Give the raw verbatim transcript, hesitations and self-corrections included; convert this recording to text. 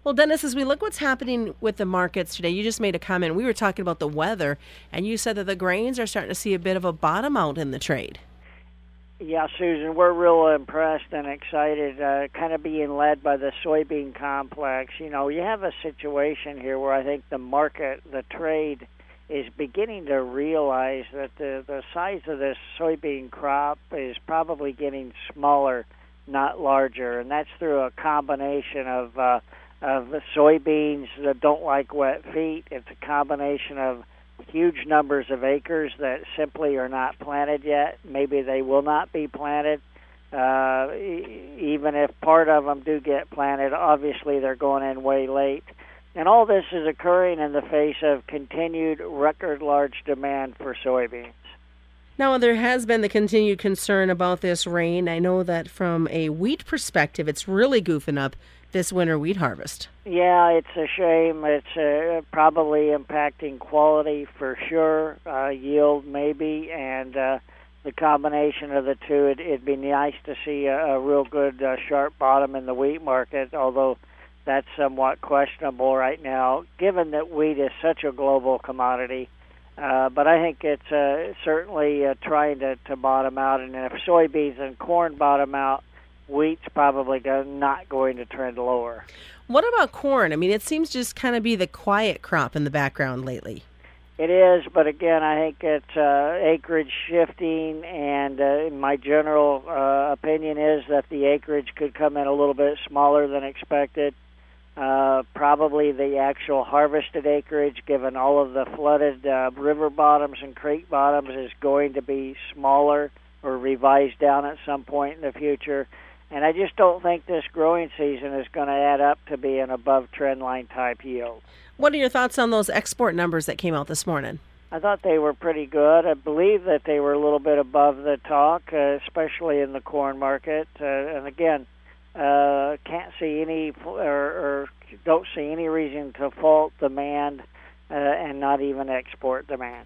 Well, Dennis, as we look what's happening with the markets today, you just made a comment. We were talking about the weather, and you said that the grains are starting to see a bit of a bottom out in the trade. Yeah, Susan, we're real impressed and excited, uh, kind of being led by the soybean complex. You know, you have a situation here where I think the market, the trade, is beginning to realize that the, the size of this soybean crop is probably getting smaller, not larger, and that's through a combination of uh, of the soybeans that don't like wet feet. It's a combination of huge numbers of acres that simply are not planted yet. Maybe they will not be planted. Uh, e- even if part of them do get planted, obviously they're going in way late. And all this is occurring in the face of continued record large demand for soybeans. Now, there has been the continued concern about this rain. I know that from a wheat perspective, it's really goofing up this winter wheat harvest. Yeah, it's a shame. It's uh, probably impacting quality for sure, uh, yield maybe, and uh, the combination of the two, it, it'd be nice to see a, a real good uh, sharp bottom in the wheat market, although that's somewhat questionable right now, given that wheat is such a global commodity. Uh, but I think it's uh, certainly uh, trying to, to bottom out, and if soybeans and corn bottom out, wheat's probably go, not going to trend lower. What about corn? I mean, it seems to just kind of be the quiet crop in the background lately. It is, but again, I think it's uh, acreage shifting, and uh, my general uh, opinion is that the acreage could come in a little bit smaller than expected. Uh, probably the actual harvested acreage, given all of the flooded uh, river bottoms and creek bottoms, is going to be smaller or revised down at some point in the future. And I just don't think this growing season is going to add up to be an above trend line type yield. What are your thoughts on those export numbers that came out this morning? I thought they were pretty good. I believe that they were a little bit above the talk, uh, especially in the corn market. Uh, and again, uh, can't see any or, or don't see any reason to fault demand uh, and not even export demand.